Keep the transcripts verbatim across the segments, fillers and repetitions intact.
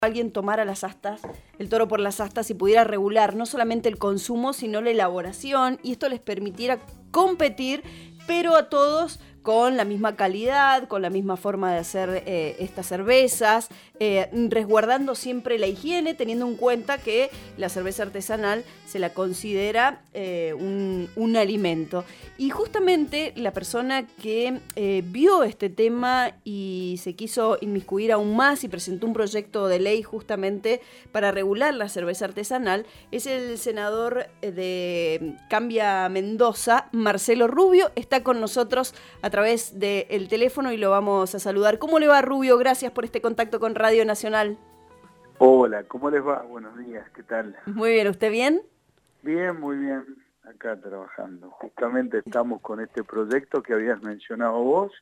alguien tomara las astas, el toro por las astas y pudiera regular no solamente el consumo, sino la elaboración, y esto les permitiera competir, pero a todos con la misma calidad, con la misma forma de hacer eh, estas cervezas, eh, resguardando siempre la higiene, teniendo en cuenta que la cerveza artesanal se la considera eh, un, un alimento. Y justamente la persona que eh, vio este tema y se quiso inmiscuir aún más y presentó un proyecto de ley justamente para regular la cerveza artesanal es el senador de Cambia Mendoza, Marcelo Rubio. Está con nosotros a través del teléfono y lo vamos a saludar. ¿Cómo le va, Rubio? Gracias por este contacto con Radio Nacional. Hola, ¿cómo les va? Buenos días, ¿qué tal? Muy bien, ¿usted bien? Bien, muy bien, acá trabajando. Justamente estamos con este proyecto que habías mencionado vos.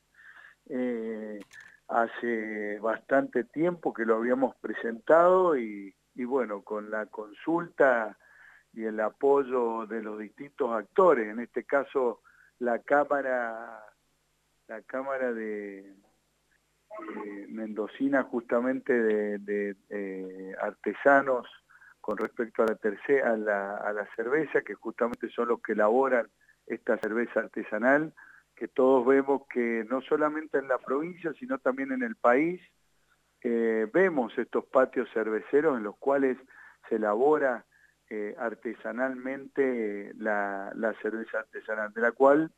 Eh, hace bastante tiempo que lo habíamos presentado y, y bueno, con la consulta y el apoyo de los distintos actores, en este caso la Cámara, la Cámara de... Eh, mendocina justamente de, de eh, artesanos con respecto a la, tercera, a, la, a la cerveza, que justamente son los que elaboran esta cerveza artesanal, que todos vemos que no solamente en la provincia, sino también en el país, eh, vemos estos patios cerveceros en los cuales se elabora eh, artesanalmente la, la cerveza artesanal, de la cual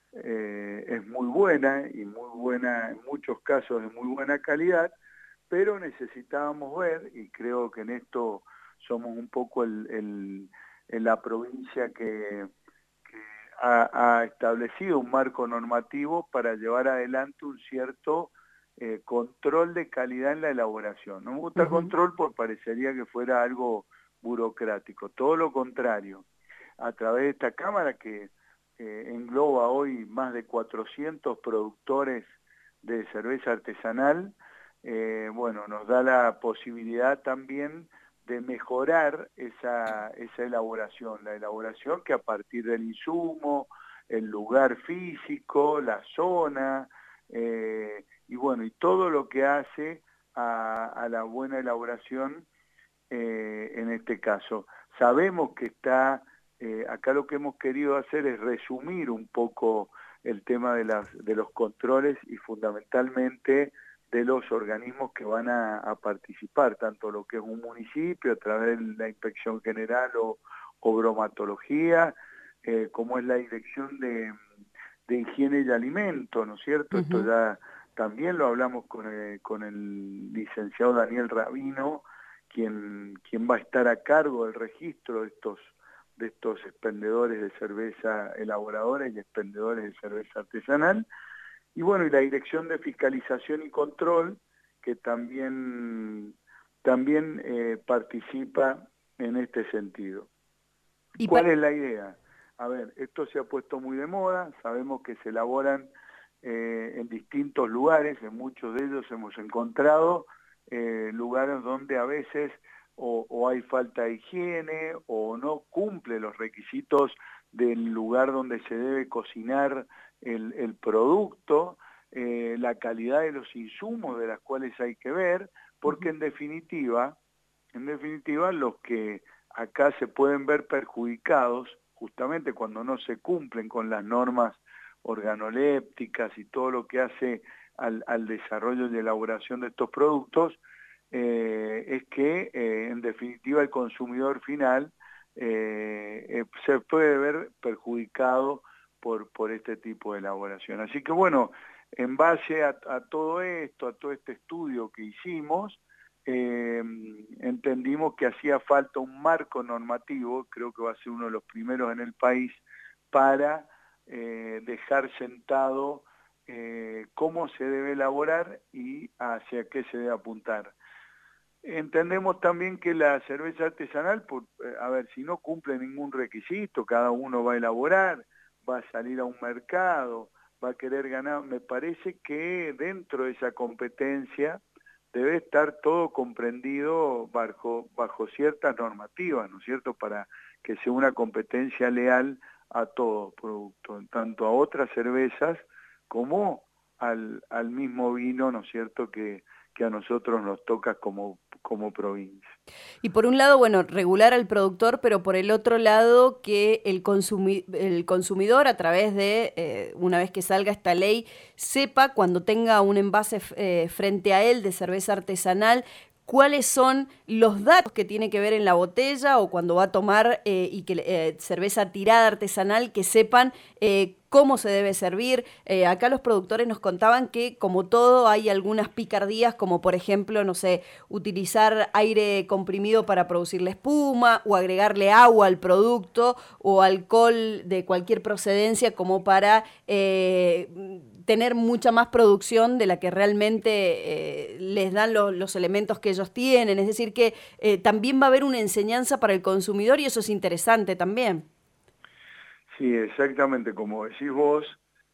Eh, es muy buena y muy buena, en muchos casos de muy buena calidad, pero necesitábamos ver, y creo que en esto somos un poco el, el, en la provincia que, que ha, ha establecido un marco normativo para llevar adelante un cierto eh, control de calidad en la elaboración. No me gusta Uh-huh. control porque parecería que fuera algo burocrático, todo lo contrario. A través de esta Cámara que Eh, engloba hoy más de cuatrocientos productores de cerveza artesanal, eh, bueno, nos da la posibilidad también de mejorar esa, esa elaboración, la elaboración que a partir del insumo, el lugar físico, la zona, eh, y bueno, y todo lo que hace a, a la buena elaboración eh, en este caso. Sabemos que está... Eh, acá lo que hemos querido hacer es resumir un poco el tema de, las, de los controles y fundamentalmente de los organismos que van a, a participar, tanto lo que es un municipio a través de la Inspección General o, o bromatología, eh, como es la Dirección de, de Higiene y Alimento, ¿no es cierto? Uh-huh. Esto ya también lo hablamos con el, con el licenciado Daniel Rabino, quien, quien va a estar a cargo del registro de estos de estos expendedores de cerveza elaboradora y expendedores de cerveza artesanal, y bueno, y la Dirección de Fiscalización y Control, que también, también eh, participa en este sentido. ¿Y cuál es la idea? A ver, esto se ha puesto muy de moda, sabemos que se elaboran eh, en distintos lugares, en muchos de ellos hemos encontrado eh, lugares donde a veces O, o hay falta de higiene o no cumple los requisitos del lugar donde se debe cocinar el, el producto, eh, la calidad de los insumos de las cuales hay que ver, porque en definitiva, en definitiva los que acá se pueden ver perjudicados, justamente cuando no se cumplen con las normas organolépticas y todo lo que hace al, al desarrollo y elaboración de estos productos, Eh, es que eh, en definitiva el consumidor final eh, eh, se puede ver perjudicado por, por este tipo de elaboración. Así que bueno, en base a, a todo esto, a todo este estudio que hicimos, eh, entendimos que hacía falta un marco normativo, creo que va a ser uno de los primeros en el país, para eh, dejar sentado eh, cómo se debe elaborar y hacia qué se debe apuntar. Entendemos también que la cerveza artesanal, por, a ver, si no cumple ningún requisito, cada uno va a elaborar, va a salir a un mercado, va a querer ganar, me parece que dentro de esa competencia debe estar todo comprendido bajo, bajo ciertas normativas, ¿no es cierto?, para que sea una competencia leal a todo producto, tanto a otras cervezas como al, al mismo vino, ¿no es cierto?, que que a nosotros nos toca como, como provincia. Y por un lado, bueno, regular al productor, pero por el otro lado, que el, consumi el consumidor, a través de, eh, una vez que salga esta ley, sepa cuando tenga un envase eh, frente a él de cerveza artesanal, cuáles son los datos que tiene que ver en la botella o cuando va a tomar eh, y que eh, cerveza tirada artesanal, que sepan eh, cómo se debe servir. Eh, acá los productores nos contaban que, como todo, hay algunas picardías, como por ejemplo, no sé, utilizar aire comprimido para producir la espuma o agregarle agua al producto o alcohol de cualquier procedencia como para eh, tener mucha más producción de la que realmente eh, les dan lo, los elementos que ellos tienen. Es decir, que eh, también va a haber una enseñanza para el consumidor y eso es interesante también. Sí, exactamente, como decís vos,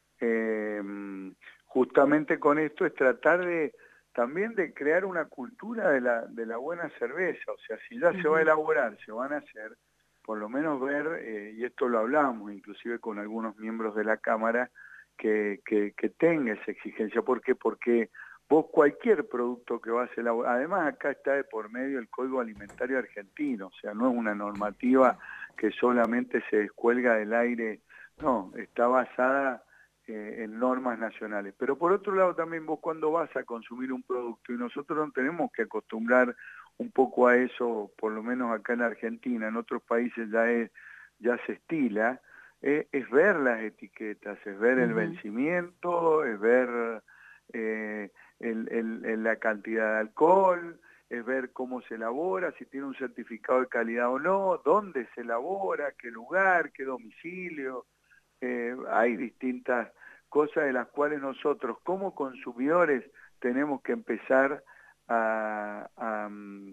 eh, justamente con esto es tratar de también de crear una cultura de la, de la buena cerveza. O sea, si ya uh-huh. se va a elaborar, se van a hacer, por lo menos ver, eh, y esto lo hablamos inclusive con algunos miembros de la Cámara, que, que, que tenga esa exigencia. ¿Por qué? Porque vos cualquier producto que vas a elaborar, además acá está de por medio el Código Alimentario Argentino, o sea, no es una normativa que solamente se descuelga del aire, no, está basada eh, en normas nacionales. Pero por otro lado también vos cuando vas a consumir un producto, y nosotros nos tenemos que acostumbrar un poco a eso, por lo menos acá en Argentina, en otros países ya, es, ya se estila, eh, es ver las etiquetas, es ver uh-huh. el vencimiento, es ver eh, el, el, el, la cantidad de alcohol, es ver cómo se elabora, si tiene un certificado de calidad o no, dónde se elabora, qué lugar, qué domicilio. Eh, hay distintas cosas de las cuales nosotros como consumidores tenemos que empezar a, a,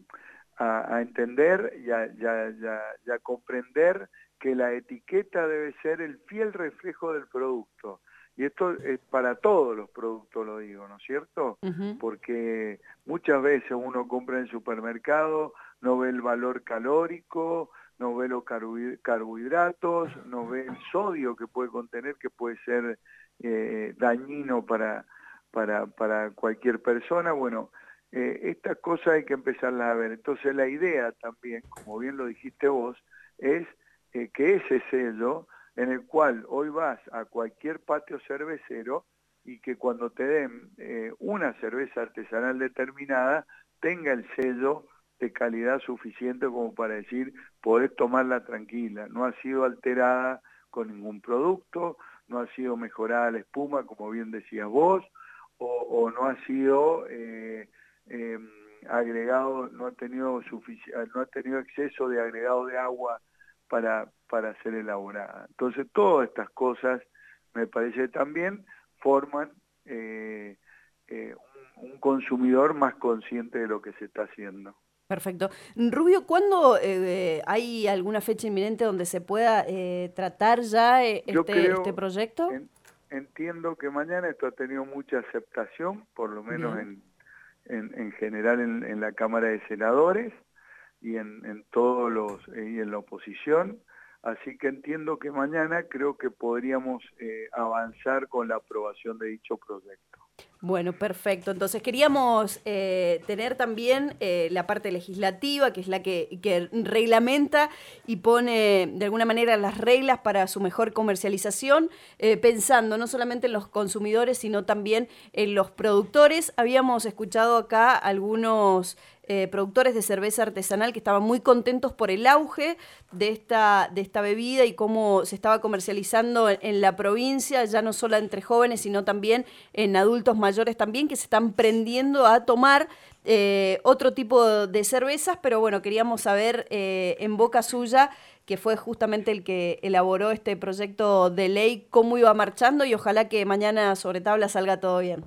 a, a entender y a, y, a, y, a, y a comprender que la etiqueta debe ser el fiel reflejo del producto. Y esto es para todos los productos, lo digo, ¿no es cierto? Uh-huh. Porque muchas veces uno compra en el supermercado, no ve el valor calórico, no ve los carbohidratos, no ve el sodio que puede contener, que puede ser eh, dañino para, para, para cualquier persona. Bueno, eh, estas cosas hay que empezarlas a ver. Entonces la idea también, como bien lo dijiste vos, es eh, que ese sello, en el cual hoy vas a cualquier patio cervecero y que cuando te den eh, una cerveza artesanal determinada, tenga el sello de calidad suficiente como para decir, podés tomarla tranquila, no ha sido alterada con ningún producto, no ha sido mejorada la espuma, como bien decías vos, o, o no ha sido eh, eh, agregado, no ha tenido no ha tenido exceso de agregado de agua para, para ser elaborada. Entonces todas estas cosas me parece también forman eh, eh, un, un consumidor más consciente de lo que se está haciendo. Perfecto. Rubio, ¿cuándo eh, hay alguna fecha inminente donde se pueda eh, tratar ya eh, este, creo, este proyecto? En, entiendo que mañana esto ha tenido mucha aceptación, por lo menos en, en, en general en, en la Cámara de Senadores y en, en todos los y en la oposición. Así que entiendo que mañana creo que podríamos eh, avanzar con la aprobación de dicho proyecto. Bueno, perfecto. Entonces queríamos eh, tener también eh, la parte legislativa, que es la que, que reglamenta y pone de alguna manera las reglas para su mejor comercialización, eh, pensando no solamente en los consumidores, sino también en los productores. Habíamos escuchado acá algunos Eh, productores de cerveza artesanal que estaban muy contentos por el auge de esta, de esta bebida y cómo se estaba comercializando en, en la provincia, ya no solo entre jóvenes, sino también en adultos mayores también, que se están prendiendo a tomar eh, otro tipo de cervezas, pero bueno, queríamos saber eh, en boca suya, que fue justamente el que elaboró este proyecto de ley, cómo iba marchando y ojalá que mañana sobre tabla salga todo bien.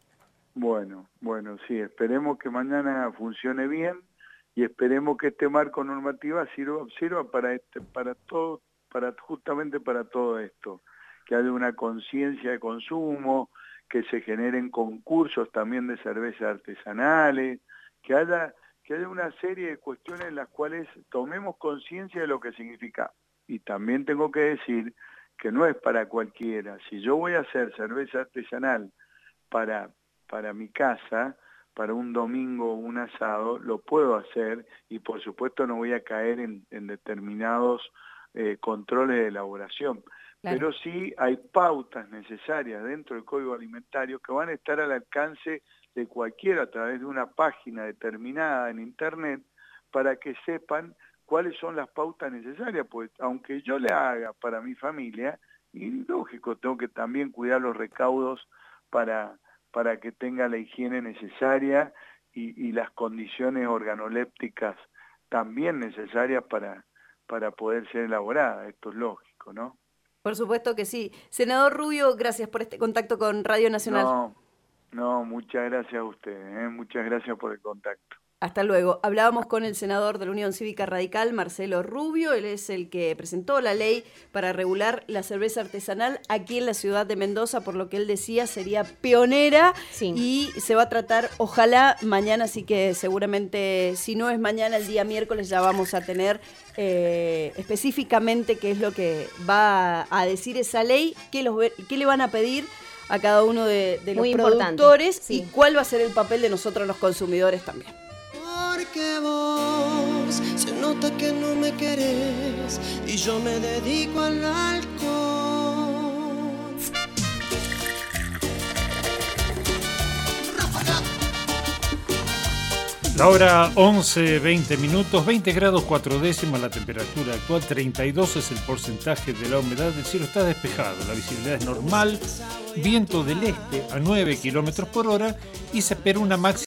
Bueno, bueno, sí, esperemos que mañana funcione bien y esperemos que este marco normativo sirva, sirva para este, para todo, para justamente para todo esto, que haya una conciencia de consumo, que se generen concursos también de cervezas artesanales, que haya, que haya una serie de cuestiones en las cuales tomemos conciencia de lo que significa. Y también tengo que decir que no es para cualquiera. Si yo voy a hacer cerveza artesanal para para mi casa, para un domingo un asado, lo puedo hacer y por supuesto no voy a caer en, en determinados eh, controles de elaboración. Claro. Pero sí hay pautas necesarias dentro del Código Alimentario que van a estar al alcance de cualquiera a través de una página determinada en Internet para que sepan cuáles son las pautas necesarias, pues aunque yo le haga para mi familia, y lógico, tengo que también cuidar los recaudos para, para que tenga la higiene necesaria y, y las condiciones organolépticas también necesarias para, para poder ser elaborada. Esto es lógico, ¿no? Por supuesto que sí. Senador Rubio, gracias por este contacto con Radio Nacional. No, no, muchas gracias a ustedes, ¿eh? Muchas gracias por el contacto. Hasta luego. Hablábamos con el senador de la Unión Cívica Radical, Marcelo Rubio. Él es el que presentó la ley para regular la cerveza artesanal aquí en la ciudad de Mendoza, por lo que él decía sería pionera, sí. Y se va a tratar, ojalá, mañana, así que seguramente, si no es mañana, el día miércoles ya vamos a tener eh, específicamente qué es lo que va a decir esa ley, qué, los, qué le van a pedir a cada uno de, de los Muy productores, sí. Y cuál va a ser el papel de nosotros los consumidores también. Porque vos se nota que no me querés y yo me dedico al alcohol. La hora once, veinte minutos, veinte grados cuatro décimas la temperatura actual, treinta y dos es el porcentaje de la humedad, el cielo está despejado, la visibilidad es normal, viento del este a nueve kilómetros por hora y se espera una máxima